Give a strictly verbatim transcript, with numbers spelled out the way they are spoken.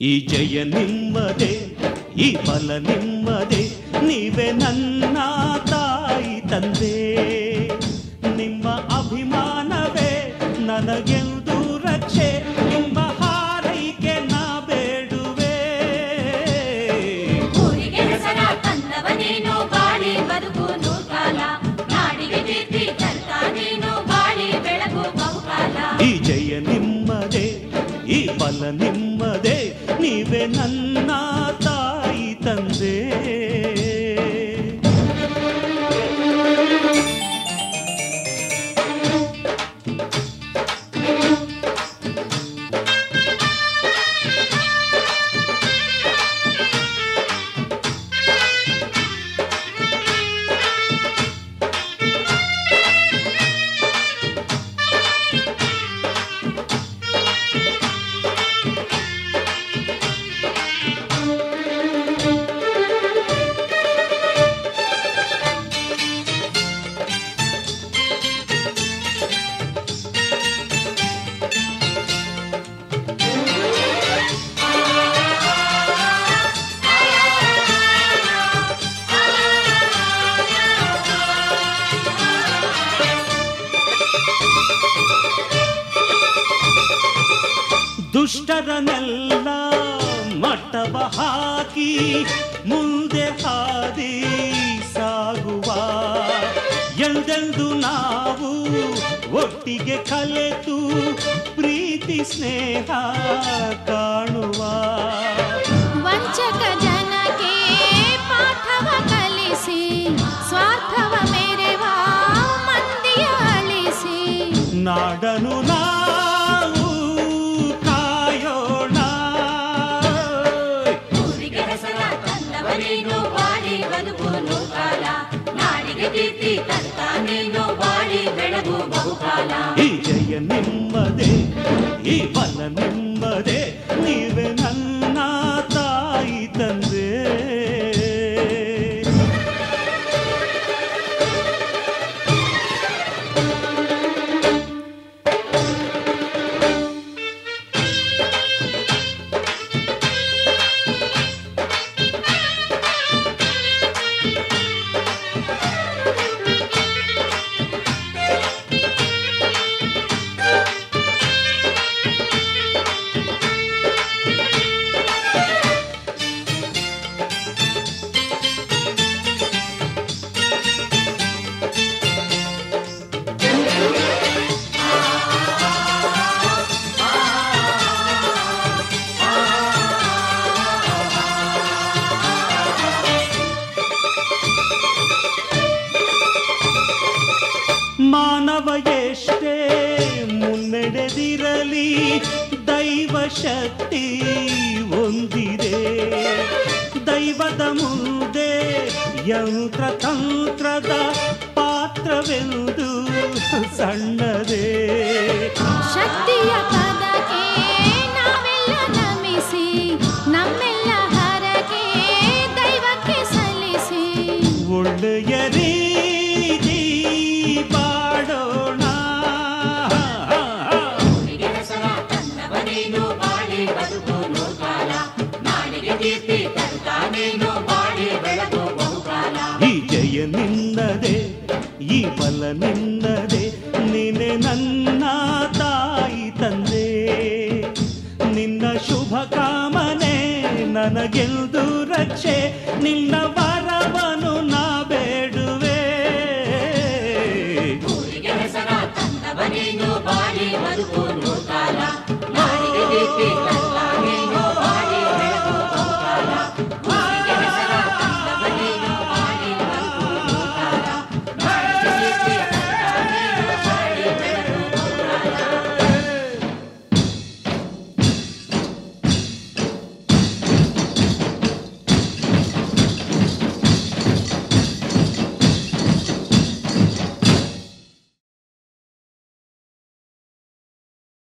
ಈ ಜಯ ನಿಮ್ಮದೇ, ಈ ಫಲ ನಿಮ್ಮದೇ, ನೀವೇ ನನ್ನ ತಾಯಿ ತಂದೆ. ನಿಮ್ಮ ಅಭಿಮಾನವೇ ನನಗೆಂದು ರಕ್ಷೆ, ನಿಮ್ಮ ಹಾರೈಕೆ ನಾ ಬೇಡುವೆ. ಊರಿಗೆ ಹೆಸರ ತಂದವನೇನು ಬಾಳಿ ಬದುಕು ನೂರ್ಕಾಲ, ನಾಡಿಗೆ ಕೀರ್ತಿ ತರ್ತ ನೀನು ಬಾಳಿ ಬೆಳಗು ಬಹುಕಾಲ. ಈ ಜಯ ನಿಮ್ಮದೇ, ಈ ಫಲ ನಿಮ್ಮದೇ, ನೀವೇ ನನ್ನ ತಾಯಿ ತಂದೆ. ದುಷ್ಟರನ್ನೆಲ್ಲ ಮಟ್ಟವ ಹಾಕಿ ಮುಂದೆ ಹಾದಿ ಸಾಗುವ, ಎಂದೆಂದು ನಾವು ಒಟ್ಟಿಗೆ ಕಲೆತು ಪ್ರೀತಿ ಸ್ನೇಹ ಕಾಣುವ. ವಂಚಕ ಜನಕ್ಕೆ ಪಾಠವ ಕಲಿಸಿ, ಸ್ವಾರ್ಥವ ಮೆರೆವ ಮಂದಿಯ ಅಳಿಸಿ, ನಾಡನು ನಾವು ಕಾಯೋಣ. ಊರಿಗೆ ಹೆಸರ ತಂದವನೇನು ಬಾಳಿ ಬದುಕು ನೂರ್ಕಾಲ, ನಾಡಿಗೆ ಕೀರ್ತಿ ತರ್ತ ನೀನು ಬಾಳಿ ಬೆಳಗು ಬಹುಕಾಲ. ಈ ಜಯ ನಿಮ್ಮದೇ, ಈ ಫಲ ನಿಮ್ಮದೇ, ನೀವೇ ನನ್ನ ತಾಯಿ ತಂದೆ. ಮಾನವ ಎಷ್ಟೇ ಮುನ್ನಡೆದಿರಲಿ, ದೈವ ಶಕ್ತಿ ಒಂದಿದೆ. ದೈವದ ಮುಂದೆ ಯಂತ್ರ ತಂತ್ರದ ಪಾತ್ರವೆಂದು ಸಣ್ಣದೇ. ಶಕ್ತಿಯ ಪದಕ್ಕೆ ನಾವೆಲ್ಲ ನಮಿಸಿ, ನಮ್ಮೆಲ್ಲ ಹರಕೆ ದೈವಕ್ಕೆ ಸಲ್ಲಿಸಿ, ಒಳ್ಳೆಯ ರೀತಿ ಬಾಡೋಣ. ಊರಿಗೆ ಹೆಸರ ತಂದವನೇನು ಬಾಳಿ ಬದುಕು ನೂರ್ಕಾಲ, ನಾಡಿಗೆ ಕೀರ್ತಿ ತರ್ತ ನೀನು ಬಾಳಿ ಬೆಳಗು ಬಹುಕಾಲ. ಈ ಜಯ ನಿನ್ನದೇ, ಈ ಫಲ ನಿನ್ನದೇ, ನೀನೆ ನನ್ನ ತಾಯಿ ತಂದೆ. ನಿನ್ನ ಶುಭ ಕಾಮನೆ ನನಗೆಂದು ರಕ್ಷೆ, ನಿನ್ನ